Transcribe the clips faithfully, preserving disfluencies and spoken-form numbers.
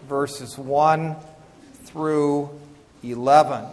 verses one through eleven.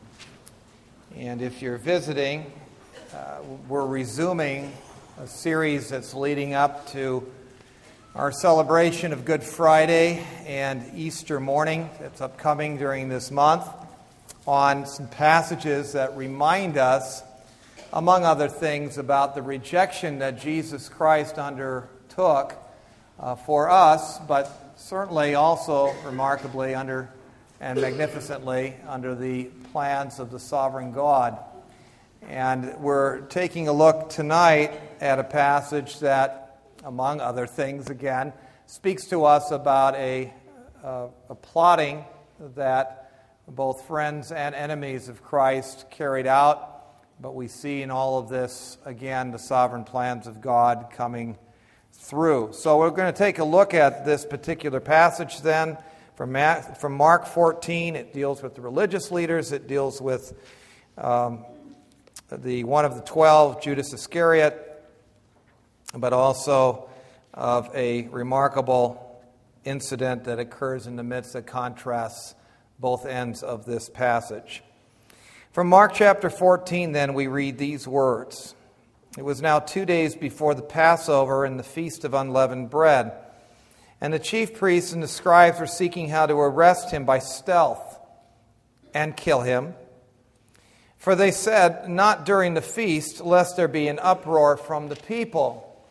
And if you're visiting, uh, we're resuming a series that's leading up to our celebration of Good Friday and Easter morning that's upcoming during this month on some passages that remind us, among other things, about the rejection that Jesus Christ undertook uh, for us, but certainly also remarkably under and magnificently under the plans of the sovereign God. And we're taking a look tonight at a passage that, among other things, again, speaks to us about a, a, a plotting that both friends and enemies of Christ carried out. But we see in all of this, again, the sovereign plans of God coming through. So we're going to take a look at this particular passage then from from Mark fourteen. It deals with the religious leaders. It deals with um, the one of the twelve, Judas Iscariot, but also of a remarkable incident that occurs in the midst that contrasts both ends of this passage. From Mark chapter fourteen, then, we read these words. It was now two days before the Passover and the Feast of Unleavened Bread. And the chief priests and the scribes were seeking how to arrest him by stealth and kill him. For they said, not during the feast, lest there be an uproar from the people.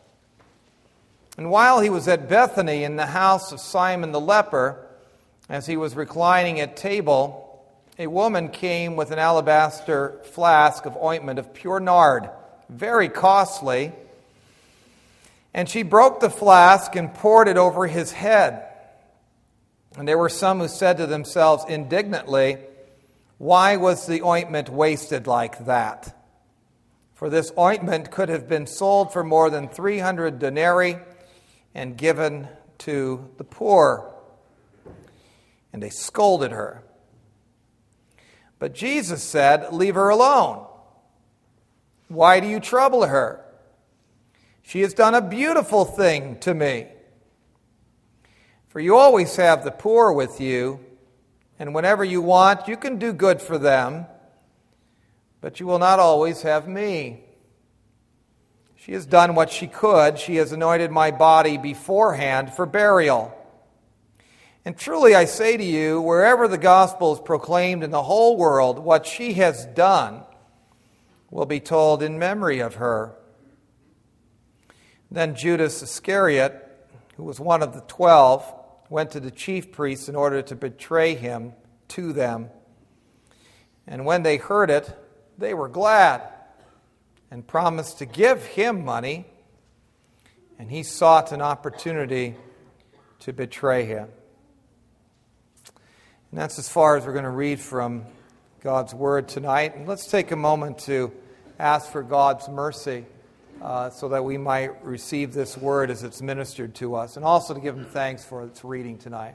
And while he was at Bethany in the house of Simon the leper, as he was reclining at table, a woman came with an alabaster flask of ointment of pure nard, very costly, and she broke the flask and poured it over his head. And there were some who said to themselves indignantly, why was the ointment wasted like that? For this ointment could have been sold for more than three hundred denarii and given to the poor. And they scolded her. But Jesus said, leave her alone. Why do you trouble her? She has done a beautiful thing to me. For you always have the poor with you, and whenever you want, you can do good for them, but you will not always have me. She has done what she could. She has anointed my body beforehand for burial. And truly I say to you, wherever the gospel is proclaimed in the whole world, what she has done will be told in memory of her. Then Judas Iscariot, who was one of the twelve, went to the chief priests in order to betray him to them. And when they heard it, they were glad and promised to give him money. And he sought an opportunity to betray him. And that's as far as we're going to read from God's Word tonight. And let's take a moment to ask for God's mercy uh, so that we might receive this Word as it's ministered to us, and also to give Him thanks for its reading tonight.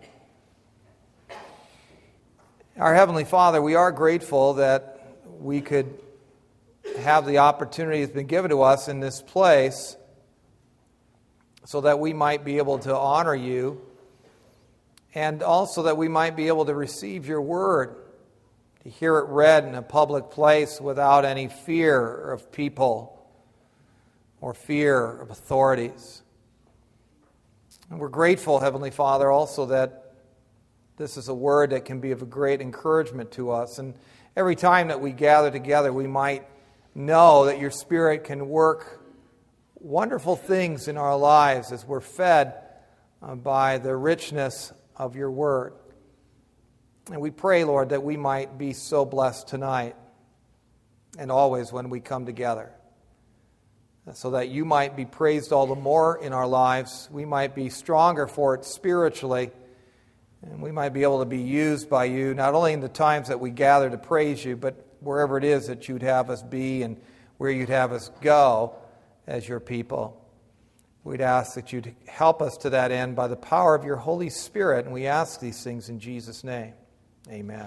Our Heavenly Father, we are grateful that we could have the opportunity that's been given to us in this place so that we might be able to honor You, and also that we might be able to receive Your Word, to hear it read in a public place without any fear of people or fear of authorities. And we're grateful, Heavenly Father, also that this is a word that can be of a great encouragement to us. And every time that we gather together, we might know that Your Spirit can work wonderful things in our lives as we're fed by the richness of Your Word. And we pray, Lord, that we might be so blessed tonight and always when we come together, so that You might be praised all the more in our lives. We might be stronger for it spiritually, and we might be able to be used by You, not only in the times that we gather to praise You, but wherever it is that You'd have us be and where You'd have us go as Your people. We'd ask that You'd help us to that end by the power of Your Holy Spirit, and we ask these things in Jesus' name. Amen.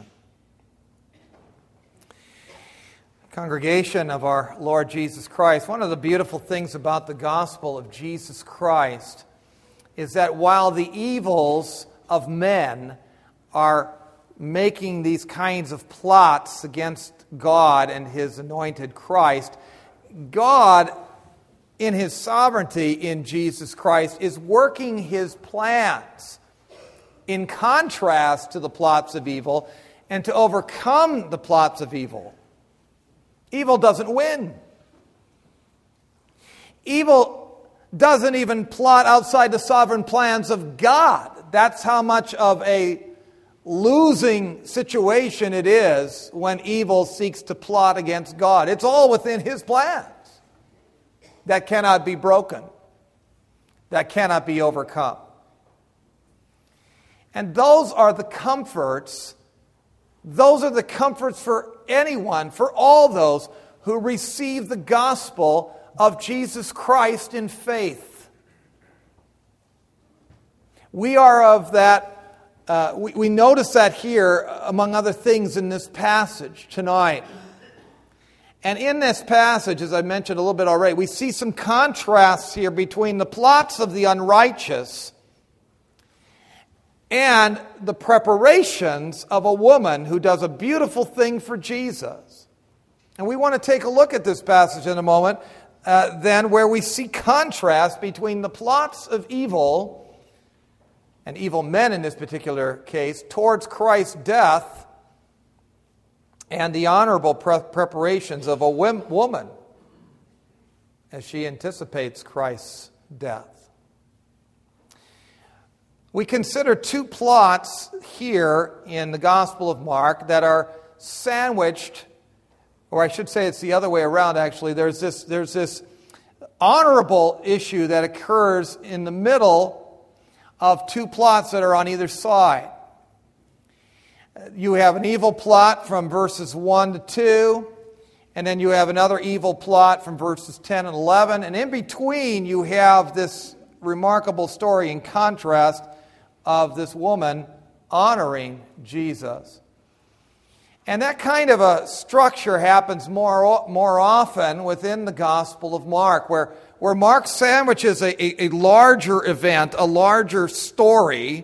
Congregation of our Lord Jesus Christ, one of the beautiful things about the gospel of Jesus Christ is that while the evils of men are making these kinds of plots against God and His anointed Christ, God, in His sovereignty in Jesus Christ, is working His plans in contrast to the plots of evil and to overcome the plots of evil. Evil doesn't win. Evil doesn't even plot outside the sovereign plans of God. That's how much of a losing situation it is when evil seeks to plot against God. It's all within His plans. That cannot be broken. That cannot be overcome. And those are the comforts, those are the comforts for anyone, for all those who receive the gospel of Jesus Christ in faith. We are of that, uh, we, we notice that here, among other things, in this passage tonight. And in this passage, as I mentioned a little bit already, we see some contrasts here between the plots of the unrighteous and the preparations of a woman who does a beautiful thing for Jesus. And we want to take a look at this passage in a moment, uh, then, where we see contrast between the plots of evil, and evil men in this particular case, towards Christ's death, and the honorable pre- preparations of a whim- woman as she anticipates Christ's death. We consider two plots here in the Gospel of Mark that are sandwiched, or I should say it's the other way around actually. There's this, there's this honorable issue that occurs in the middle of two plots that are on either side. You have an evil plot from verses one to two, and then you have another evil plot from verses ten and eleven, and in between you have this remarkable story in contrast of this woman honoring Jesus. And that kind of a structure happens more, more often within the Gospel of Mark, where, where Mark sandwiches a, a, a larger event, a larger story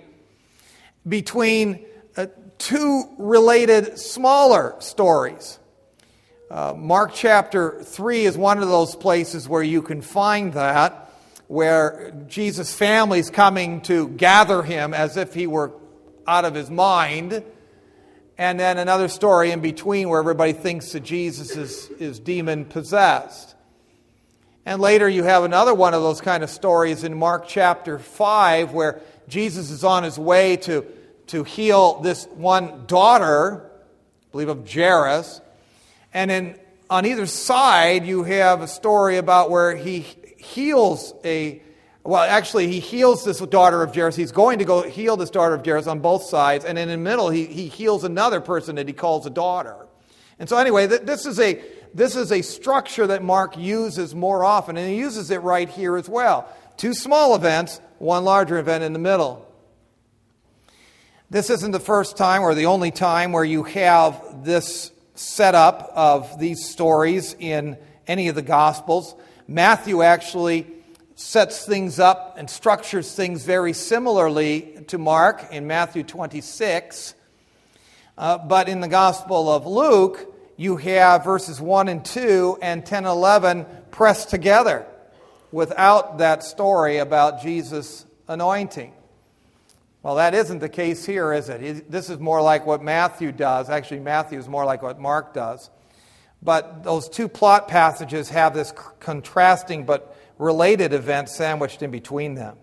between uh, two related smaller stories. Uh, Mark chapter three is one of those places where you can find that, where Jesus' family is coming to gather him as if he were out of his mind. And then another story in between where everybody thinks that Jesus is, is demon-possessed. And later you have another one of those kind of stories in Mark chapter five where Jesus is on his way to, to heal this one daughter, I believe of Jairus. And then on either side you have a story about where he heals a, well, actually, he heals this daughter of Jairus. He's going to go heal this daughter of Jairus on both sides. And in the middle, he, he heals another person that he calls a daughter. And so anyway, this is a this is a structure that Mark uses more often. And he uses it right here as well. Two small events, one larger event in the middle. This isn't the first time or the only time where you have this setup of these stories in any of the Gospels. Matthew actually sets things up and structures things very similarly to Mark in Matthew twenty-six. Uh, but in the Gospel of Luke, you have verses one and two and ten and eleven pressed together without that story about Jesus' anointing. Well, that isn't the case here, is it? This is more like what Matthew does. Actually, Matthew is more like what Mark does. But those two plot passages have this contrasting but related event sandwiched in between them.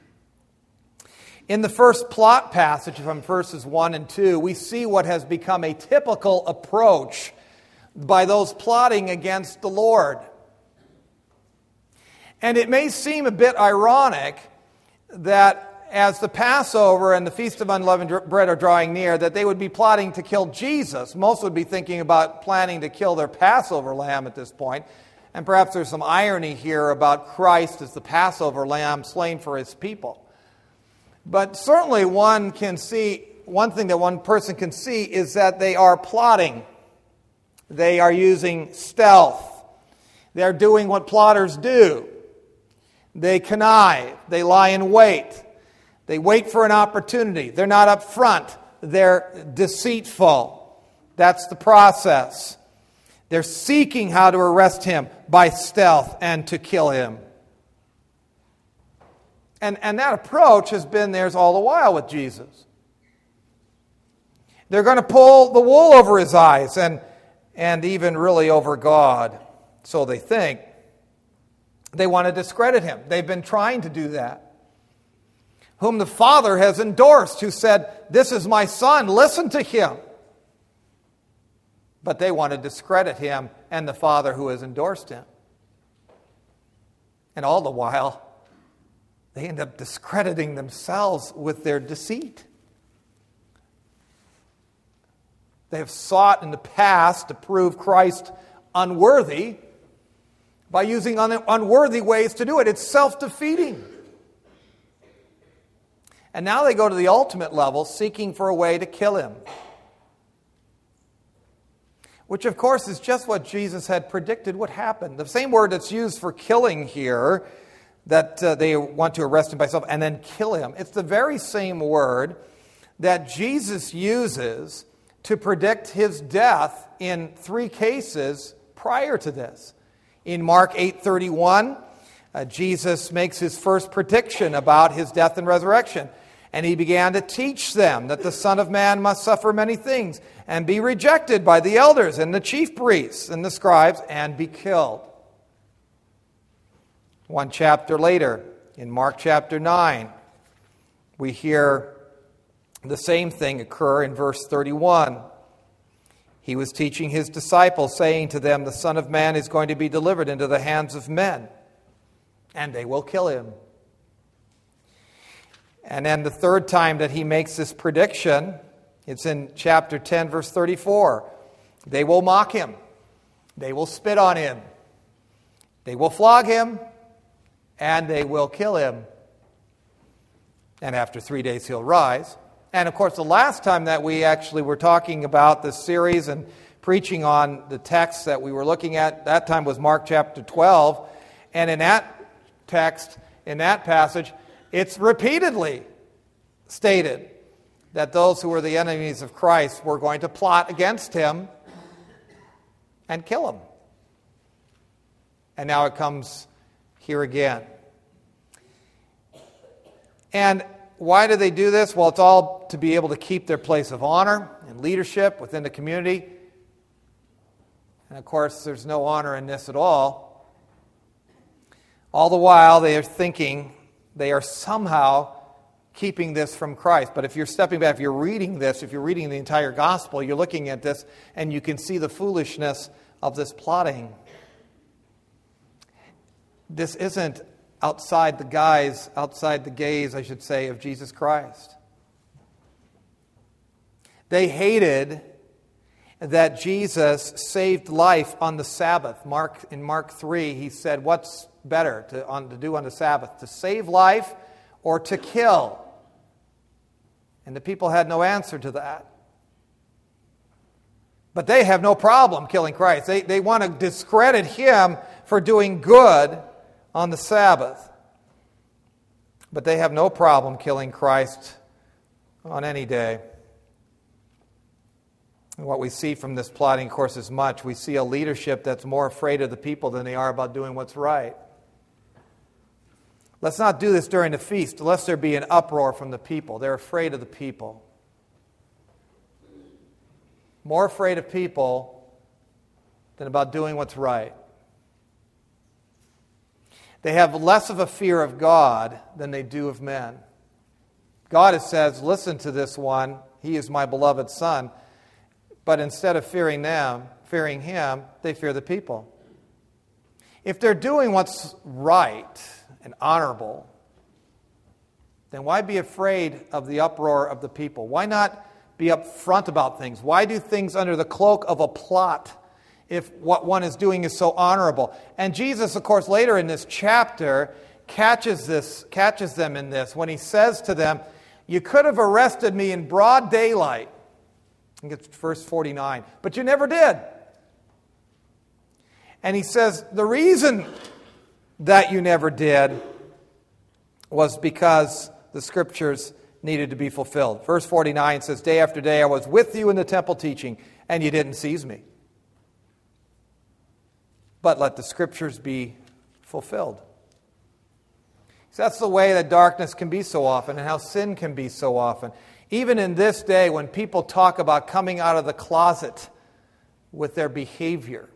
In the first plot passage from verses one and two, we see what has become a typical approach by those plotting against the Lord. And it may seem a bit ironic that as the Passover and the Feast of Unleavened Bread are drawing near, that they would be plotting to kill Jesus. Most would be thinking about planning to kill their Passover lamb at this point. And perhaps there's some irony here about Christ as the Passover lamb slain for his people. But certainly one can see, one thing that one person can see is that they are plotting. They are using stealth. They're doing what plotters do. They connive. They lie in wait. They wait for an opportunity. They're not up front. They're deceitful. That's the process. They're seeking how to arrest him by stealth and to kill him. And, and that approach has been theirs all the while with Jesus. They're going to pull the wool over his eyes and, and even really over God. So they think. They want to discredit him. They've been trying to do that. Whom the Father has endorsed, who said, "This is my Son, listen to him." But they want to discredit him and the Father who has endorsed him. And all the while, they end up discrediting themselves with their deceit. They have sought in the past to prove Christ unworthy by using un- unworthy ways to do it. It's self-defeating. And now they go to the ultimate level, seeking for a way to kill him. Which, of course, is just what Jesus had predicted would happen. The same word that's used for killing here, that uh, they want to arrest him by stealth and then kill him. It's the very same word that Jesus uses to predict his death in three cases prior to this. In Mark eight thirty-one, uh, Jesus makes his first prediction about his death and resurrection. And he began to teach them that the Son of Man must suffer many things and be rejected by the elders and the chief priests and the scribes and be killed. One chapter later, in Mark chapter nine, we hear the same thing occur in verse thirty-one. He was teaching his disciples, saying to them, "The Son of Man is going to be delivered into the hands of men, and they will kill him." And then the third time that he makes this prediction, it's in chapter ten, verse thirty-four. They will mock him. They will spit on him. They will flog him. And they will kill him. And after three days he'll rise. And of course, the last time that we actually were talking about this series and preaching on the text that we were looking at, that time was Mark chapter twelve. And in that text, in that passage, it's repeatedly stated that those who were the enemies of Christ were going to plot against him and kill him. And now it comes here again. And why do they do this? Well, it's all to be able to keep their place of honor and leadership within the community. And of course, there's no honor in this at all. All the while, they are thinking they are somehow keeping this from Christ. But if you're stepping back, if you're reading this, if you're reading the entire gospel, you're looking at this and you can see the foolishness of this plotting. This isn't outside the guise, outside the gaze, I should say, of Jesus Christ. They hated that Jesus saved life on the Sabbath. Mark in Mark three, he said, "What's better to, on, to do on the Sabbath, to save life or to kill?" And the people had no answer to that. But they have no problem killing Christ. They, they want to discredit him for doing good on the Sabbath. But they have no problem killing Christ on any day. And what we see from this plotting, of course, is much. We see a leadership that's more afraid of the people than they are about doing what's right. Let's not do this during the feast, lest there be an uproar from the people. They're afraid of the people. More afraid of people than about doing what's right. They have less of a fear of God than they do of men. God says, "Listen to this one. He is my beloved Son." But instead of fearing them, fearing him, they fear the people. If they're doing what's right and honorable, then why be afraid of the uproar of the people? Why not be upfront about things? Why do things under the cloak of a plot if what one is doing is so honorable? And Jesus, of course, later in this chapter catches this, catches them in this when he says to them, "You could have arrested me in broad daylight." I think it's verse forty-nine. "But you never did." And he says, the reason that you never did was because the Scriptures needed to be fulfilled. Verse forty-nine says, day after day I was with you in the temple teaching, and you didn't seize me. But let the Scriptures be fulfilled. So that's the way that darkness can be so often and how sin can be so often. Even in this day when people talk about coming out of the closet with their behavior,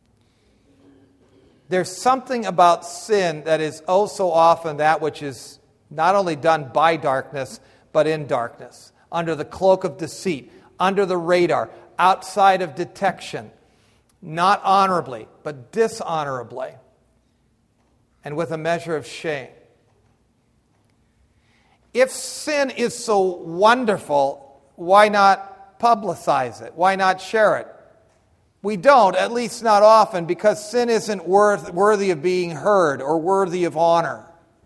there's something about sin that is oh so often that which is not only done by darkness, but in darkness, under the cloak of deceit, under the radar, outside of detection, not honorably, but dishonorably, and with a measure of shame. If sin is so wonderful, why not publicize it? Why not share it? We don't, at least not often, because sin isn't worth, worthy of being heard or worthy of honor.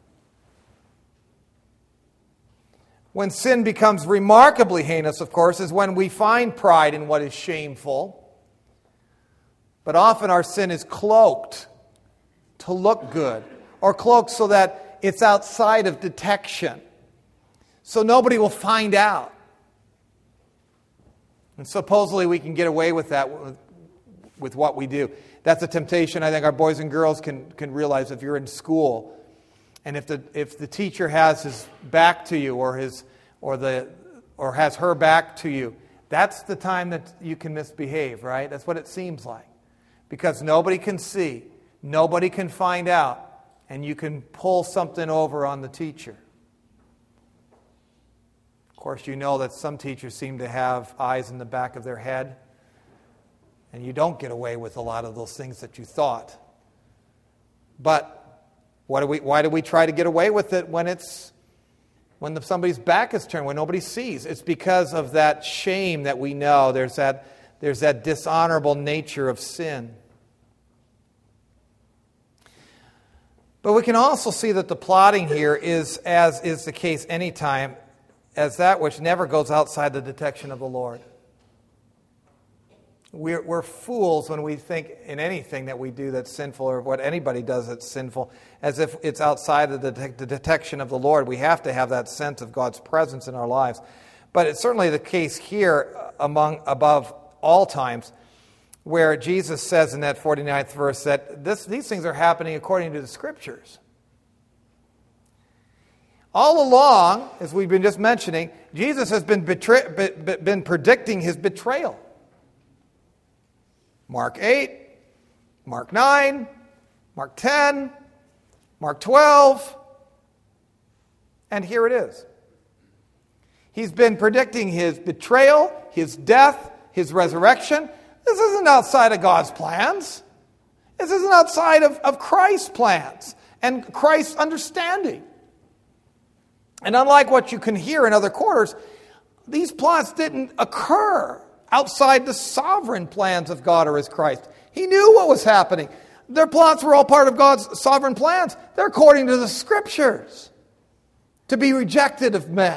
When sin becomes remarkably heinous, of course, is when we find pride in what is shameful. But often our sin is cloaked to look good, or cloaked so that it's outside of detection, so nobody will find out. And supposedly we can get away with that with, with what we do. That's a temptation I think our boys and girls can, can realize if you're in school. And if the if the teacher has his back to you or his or the or has her back to you, that's the time that you can misbehave, right? That's what it seems like. Because nobody can see, nobody can find out, and you can pull something over on the teacher. Of course, you know that some teachers seem to have eyes in the back of their head, and you don't get away with a lot of those things that you thought. But what do we, why do we try to get away with it when it's when the, somebody's back is turned, when nobody sees? It's because of that shame that we know. There's that, there's that dishonorable nature of sin. But we can also see that the plotting here is, as is the case any time, as that which never goes outside the detection of the Lord. We're, we're fools when we think in anything that we do that's sinful, or what anybody does that's sinful, as if it's outside of the, de- the detection of the Lord. We have to have that sense of God's presence in our lives. But it's certainly the case here among above all times, where Jesus says in that forty-ninth verse that this, these things are happening according to the Scriptures. All along, as we've been just mentioning, Jesus has been, betray- be, been predicting his betrayal. Mark eight, Mark nine, Mark ten, Mark twelve, and here it is. He's been predicting his betrayal, his death, his resurrection. This isn't outside of God's plans. This isn't outside of, of Christ's plans and Christ's understanding. And unlike what you can hear in other quarters, these plots didn't occur outside the sovereign plans of God or His Christ. He knew what was happening. Their plots were all part of God's sovereign plans. They're according to the Scriptures, to be rejected of men.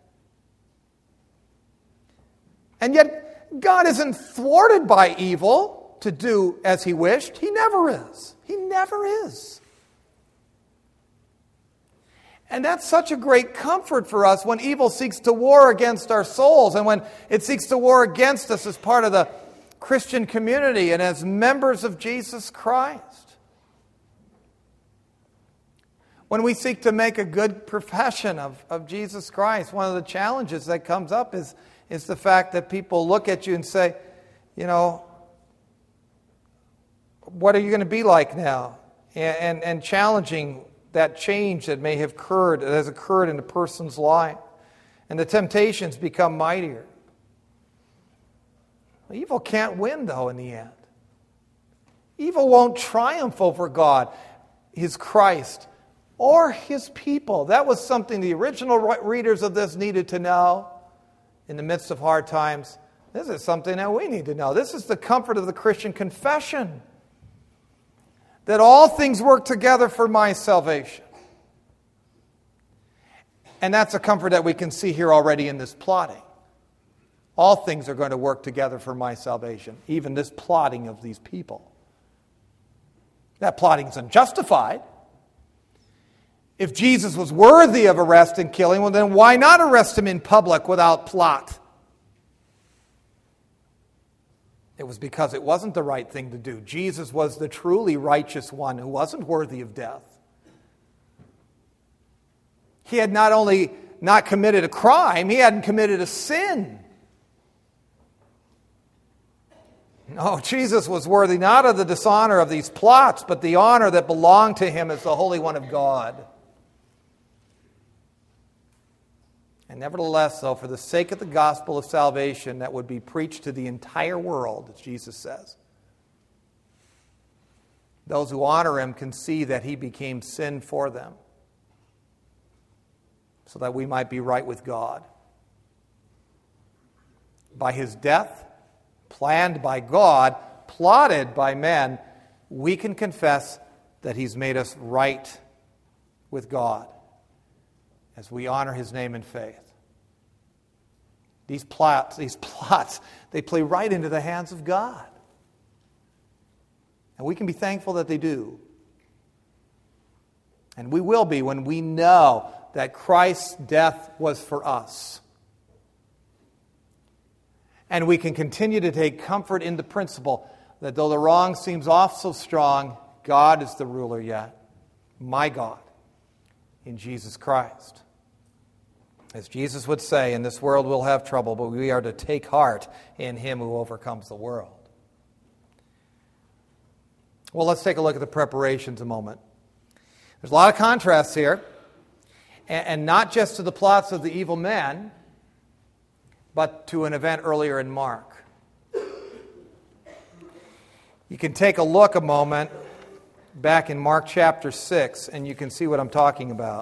And yet, God isn't thwarted by evil to do as He wished. He never is. He never is. And that's such a great comfort for us when evil seeks to war against our souls and when it seeks to war against us as part of the Christian community and as members of Jesus Christ. When we seek to make a good profession of, of Jesus Christ, one of the challenges that comes up is, is the fact that people look at you and say, you know, what are you going to be like now? And, and, and challenging that change that may have occurred, that has occurred in a person's life. And the temptations become mightier. Evil can't win, though, in the end. Evil won't triumph over God, His Christ, or His people. That was something the original readers of this needed to know in the midst of hard times. This is something that we need to know. This is the comfort of the Christian confession, that all things work together for my salvation. And that's a comfort that we can see here already in this plotting. All things are going to work together for my salvation, even this plotting of these people. That plotting is unjustified. If Jesus was worthy of arrest and killing, well, then why not arrest him in public without plot? It was because it wasn't the right thing to do. Jesus was the truly righteous one who wasn't worthy of death. He had not only not committed a crime, he hadn't committed a sin. No, Jesus was worthy not of the dishonor of these plots, but the honor that belonged to him as the Holy One of God. And nevertheless, though, for the sake of the gospel of salvation that would be preached to the entire world, as Jesus says, those who honor him can see that he became sin for them, so that we might be right with God. By his death, planned by God, plotted by men, we can confess that he's made us right with God as we honor his name in faith. These plots, these plots, they play right into the hands of God. And we can be thankful that they do. And we will be when we know that Christ's death was for us. And we can continue to take comfort in the principle that though the wrong seems off so strong, God is the ruler yet. My God, in Jesus Christ. As Jesus would say, in this world we'll have trouble, but we are to take heart in him who overcomes the world. Well, let's take a look at the preparations a moment. There's a lot of contrasts here, and not just to the plots of the evil men, but to an event earlier in Mark. You can take a look a moment back in Mark chapter six, and you can see what I'm talking about.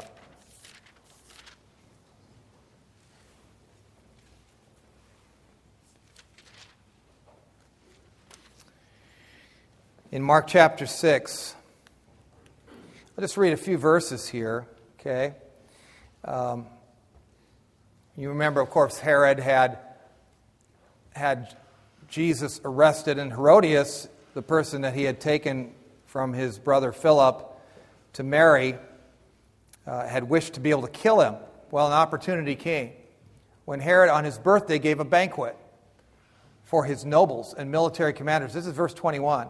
In Mark chapter six, I'll just read a few verses here, okay? Um, you remember, of course, Herod had, had Jesus arrested, and Herodias, the person that he had taken from his brother Philip to marry, uh, had wished to be able to kill him. Well, an opportunity came when Herod, on his birthday, gave a banquet for his nobles and military commanders. This is verse twenty-one.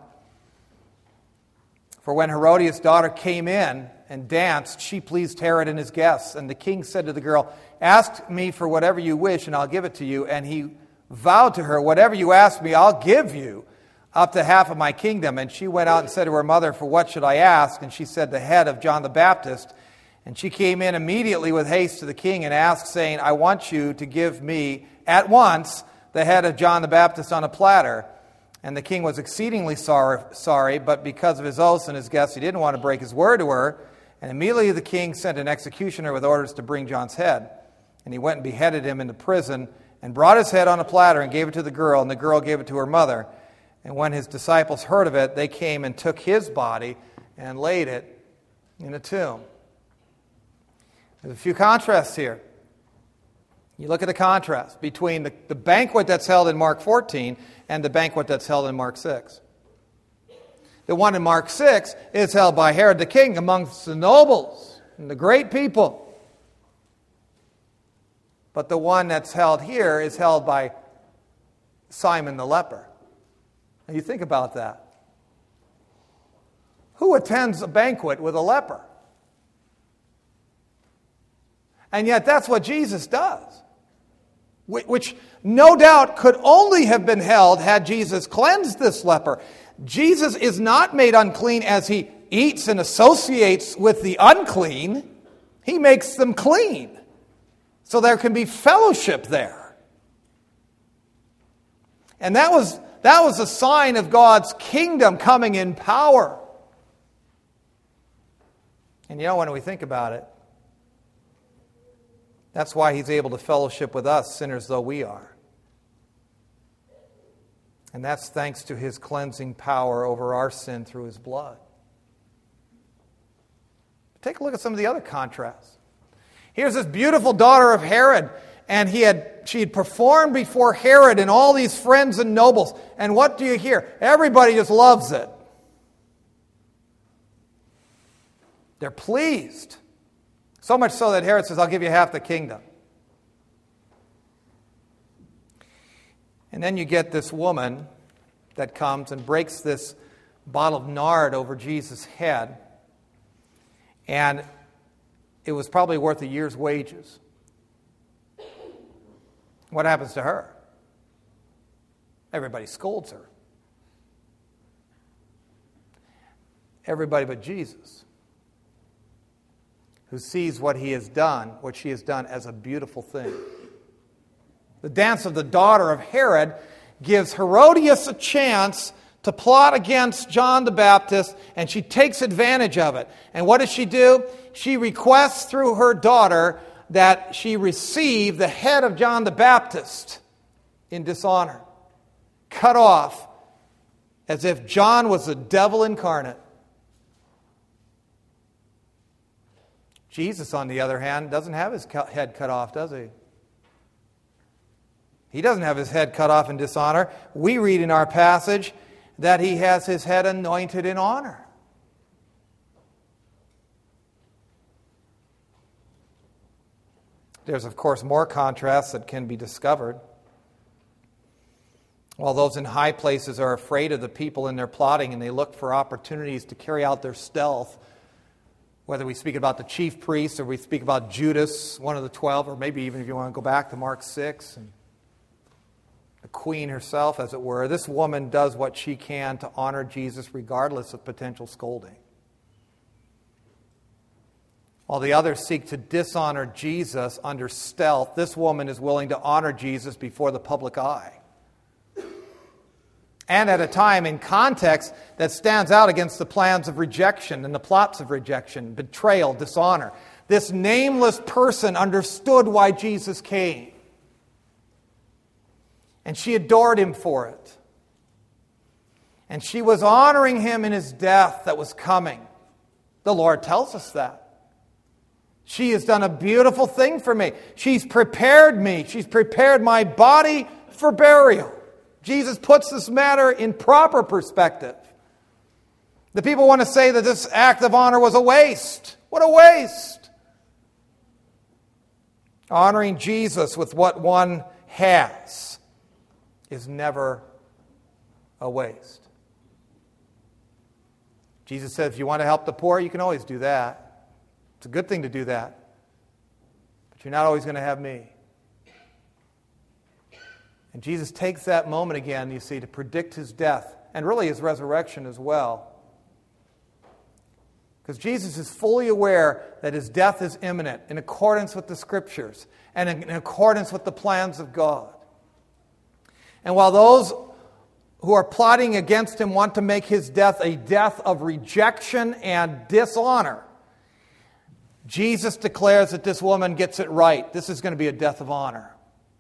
For when Herodias' daughter came in and danced, she pleased Herod and his guests. And the king said to the girl, "Ask me for whatever you wish, and I'll give it to you." And he vowed to her, "Whatever you ask me, I'll give you, up to half of my kingdom." And she went out and said to her mother, "For what should I ask?" And she said, "The head of John the Baptist." And she came in immediately with haste to the king and asked, saying, "I want you to give me at once the head of John the Baptist on a platter." And the king was exceedingly sorry, sorry, but because of his oaths and his guests, he didn't want to break his word to her. And immediately the king sent an executioner with orders to bring John's head. And he went and beheaded him in the prison, and brought his head on a platter and gave it to the girl, and the girl gave it to her mother. And when his disciples heard of it, they came and took his body and laid it in a tomb. There's a few contrasts here. You look at the contrast between the, the banquet that's held in Mark fourteen and the banquet that's held in Mark six. The one in Mark six is held by Herod the king amongst the nobles and the great people. But the one that's held here is held by Simon the leper. Now you think about that. Who attends a banquet with a leper? And yet that's what Jesus does. Which no doubt could only have been held had Jesus cleansed this leper. Jesus is not made unclean as he eats and associates with the unclean. He makes them clean. So there can be fellowship there. And that was, that was a sign of God's kingdom coming in power. And you know, when we think about it, that's why he's able to fellowship with us, sinners though we are. And that's thanks to his cleansing power over our sin through his blood. Take a look at some of the other contrasts. Here's this beautiful daughter of Herod, and he had she had performed before Herod and all these friends and nobles. And what do you hear? Everybody just loves it. They're pleased. So much so that Herod says, I'll give you half the kingdom. And then you get this woman that comes and breaks this bottle of nard over Jesus' head. And it was probably worth a year's wages. What happens to her? Everybody scolds her. Everybody but Jesus, who sees what he has done, what she has done, as a beautiful thing. The dance of the daughter of Herod gives Herodias a chance to plot against John the Baptist, and she takes advantage of it. And what does she do? She requests through her daughter that she receive the head of John the Baptist in dishonor, cut off, as if John was the devil incarnate. Jesus, on the other hand, doesn't have his head cut off, does he? He doesn't have his head cut off in dishonor. We read in our passage that he has his head anointed in honor. There's, of course, more contrasts that can be discovered. While those in high places are afraid of the people in their plotting and they look for opportunities to carry out their stealth, whether we speak about the chief priests or we speak about Judas, one of the twelve, or maybe even if you want to go back to Mark six, and the queen herself, as it were, this woman does what she can to honor Jesus regardless of potential scolding. While the others seek to dishonor Jesus under stealth, this woman is willing to honor Jesus before the public eye. And at a time in context that stands out against the plans of rejection and the plots of rejection, betrayal, dishonor. This nameless person understood why Jesus came. And she adored him for it. And she was honoring him in his death that was coming. The Lord tells us that. She has done a beautiful thing for me. She's prepared me. She's prepared my body for burial. Jesus puts this matter in proper perspective. The people want to say that this act of honor was a waste. What a waste! Honoring Jesus with what one has is never a waste. Jesus said, if you want to help the poor, you can always do that. It's a good thing to do that. But you're not always going to have me. And Jesus takes that moment again, you see, to predict his death and really his resurrection as well. Because Jesus is fully aware that his death is imminent in accordance with the Scriptures and in accordance with the plans of God. And while those who are plotting against him want to make his death a death of rejection and dishonor, Jesus declares that this woman gets it right. This is going to be a death of honor.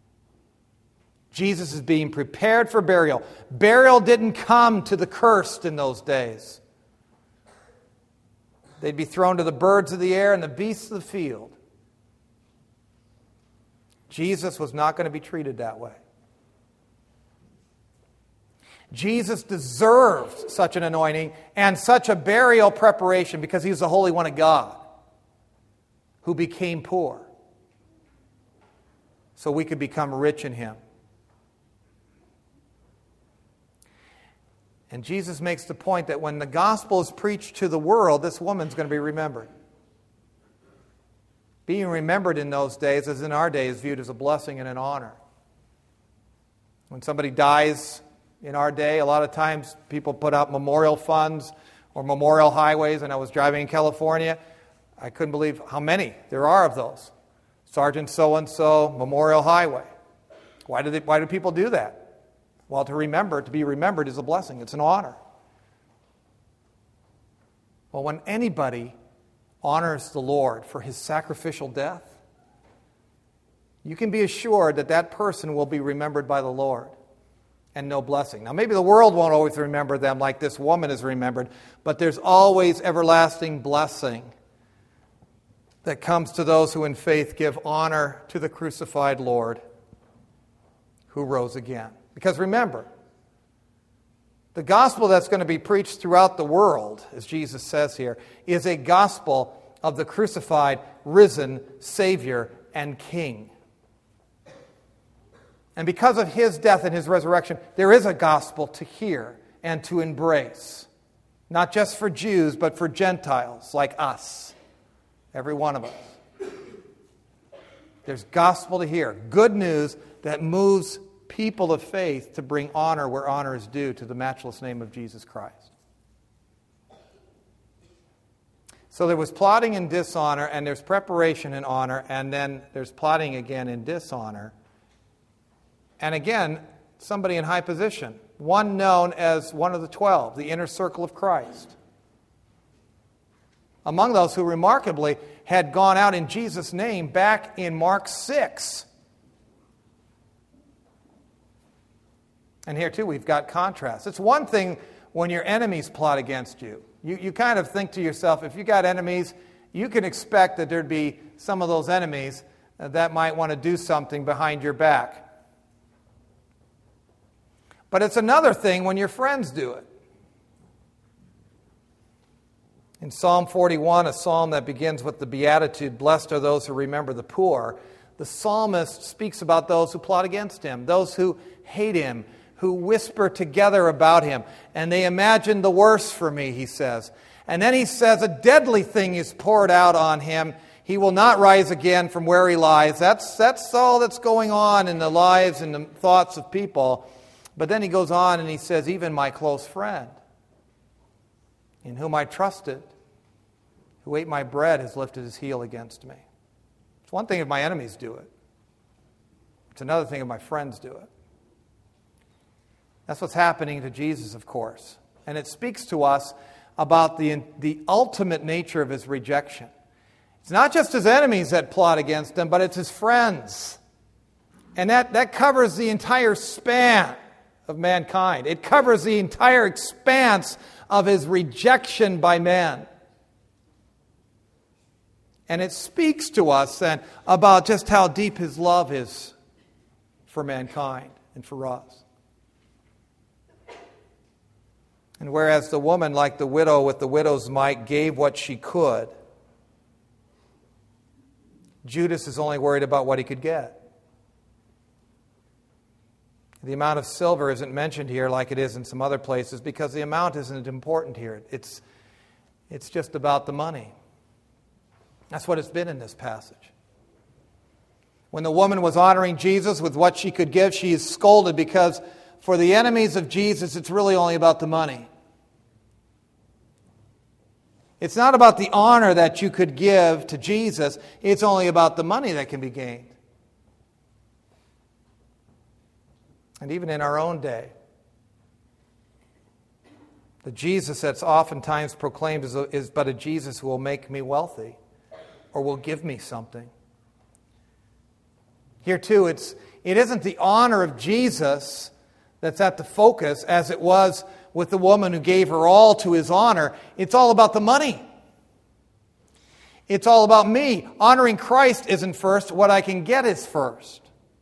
Jesus is being prepared for burial. Burial didn't come to the cursed in those days. They'd be thrown to the birds of the air and the beasts of the field. Jesus was not going to be treated that way. Jesus deserved such an anointing and such a burial preparation because he was the Holy One of God who became poor so we could become rich in him. And Jesus makes the point that when the gospel is preached to the world, this woman's going to be remembered. Being remembered in those days, as in our day, is viewed as a blessing and an honor. When somebody dies in our day, a lot of times people put out memorial funds or memorial highways. And I was driving in California. I couldn't believe how many there are of those. Sergeant so-and-so, Memorial Highway. Why do they, why do people do that? Well, to remember, to be remembered is a blessing. It's an honor. Well, when anybody honors the Lord for his sacrificial death, you can be assured that that person will be remembered by the Lord and no blessing. Now, maybe the world won't always remember them like this woman is remembered, but there's always everlasting blessing that comes to those who in faith give honor to the crucified Lord who rose again. Because remember, the gospel that's going to be preached throughout the world, as Jesus says here, is a gospel of the crucified, risen Savior and King. And because of his death and his resurrection, there is a gospel to hear and to embrace. Not just for Jews, but for Gentiles like us. Every one of us. There's gospel to hear. Good news that moves people of faith to bring honor where honor is due to the matchless name of Jesus Christ. So there was plotting and dishonor, and there's preparation and honor, and then there's plotting again in dishonor. And again, somebody in high position. One known as one of the twelve, the inner circle of Christ. Among those who remarkably had gone out in Jesus' name back in Mark six. And here too we've got contrast. It's one thing when your enemies plot against you. You, you kind of think to yourself, if you got enemies, you can expect that there'd be some of those enemies that might want to do something behind your back. But it's another thing when your friends do it. In Psalm forty-one, a psalm that begins with the beatitude, "Blessed are those who remember the poor," the psalmist speaks about those who plot against him, those who hate him, who whisper together about him, and they imagine the worst for me, he says. And then he says, a deadly thing is poured out on him. He will not rise again from where he lies. That's, that's all that's going on in the lives and the thoughts of people. But then he goes on and he says, even my close friend, in whom I trusted, who ate my bread, has lifted his heel against me. It's one thing if my enemies do it. It's another thing if my friends do it. That's what's happening to Jesus, of course. And it speaks to us about the, the ultimate nature of his rejection. It's not just his enemies that plot against him, but it's his friends. And that, that covers the entire span of mankind. It covers the entire expanse of his rejection by man. And it speaks to us then about just how deep his love is for mankind and for us. And whereas the woman, like the widow with the widow's mite, gave what she could, Judas is only worried about what he could get. The amount of silver isn't mentioned here like it is in some other places because the amount isn't important here. It's, it's just about the money. That's what it's been in this passage. When the woman was honoring Jesus with what she could give, she is scolded because for the enemies of Jesus, it's really only about the money. It's not about the honor that you could give to Jesus. It's only about the money that can be gained. And even in our own day, the Jesus that's oftentimes proclaimed is, is but a Jesus who will make me wealthy or will give me something. Here too, it's, it isn't the honor of Jesus that's at the focus, as it was with the woman who gave her all to his honor. It's all about the money. It's all about me. Honoring Christ isn't first. What I can get is first.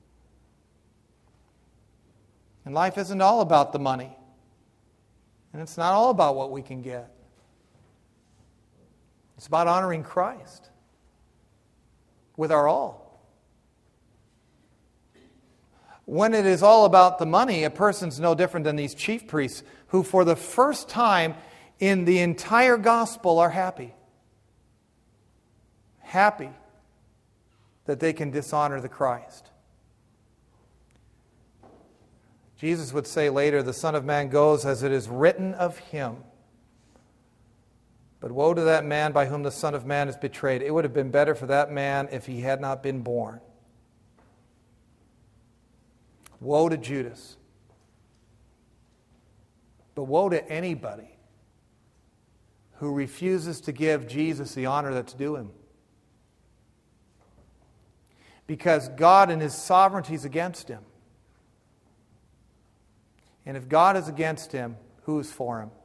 And life isn't all about the money. And it's not all about what we can get. It's about honoring Christ with our all. When it is all about the money, a person's no different than these chief priests who for the first time in the entire gospel are happy. Happy that they can dishonor the Christ. Jesus would say later, the Son of Man goes as it is written of him. But woe to that man by whom the Son of Man is betrayed. It would have been better for that man if he had not been born. Woe to Judas. But woe to anybody who refuses to give Jesus the honor that's due him. Because God in his sovereignty is against him. And if God is against him, who is for him?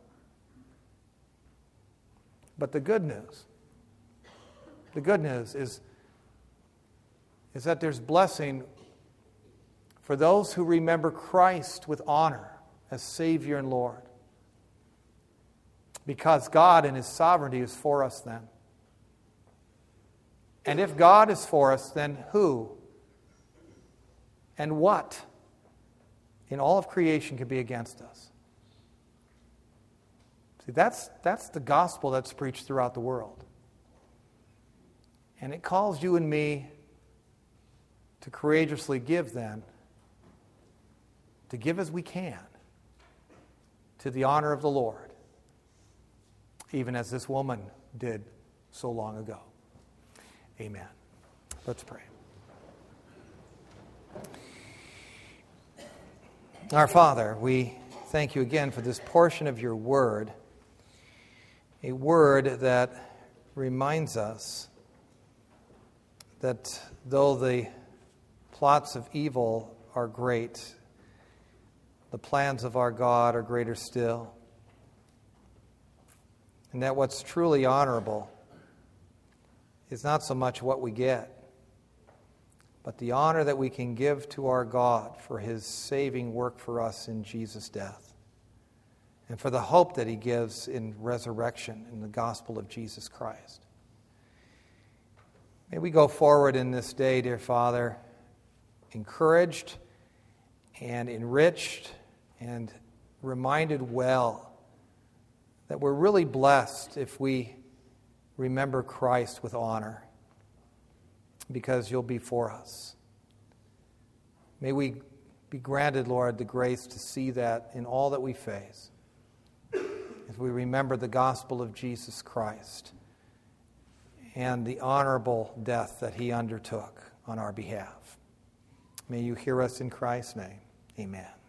But the good news, the good news is, is that there's blessing for those who remember Christ with honor as Savior and Lord. Because God in his sovereignty is for us then. And if God is for us, then who and what in all of creation can be against us? See, that's, that's the gospel that's preached throughout the world. And it calls you and me to courageously give then, to give as we can, to the honor of the Lord, even as this woman did so long ago. Amen. Let's pray. Our Father, we thank you again for this portion of your word, a word that reminds us that though the plots of evil are great, the plans of our God are greater still, and that what's truly honorable is not so much what we get, but the honor that we can give to our God for his saving work for us in Jesus' death, and for the hope that he gives in resurrection in the gospel of Jesus Christ. May we go forward in this day, dear Father, encouraged and enriched and reminded well that we're really blessed if we remember Christ with honor, because you'll be for us. May we be granted, Lord, the grace to see that in all that we face, as we remember the gospel of Jesus Christ and the honorable death that he undertook on our behalf. May you hear us in Christ's name. Amen.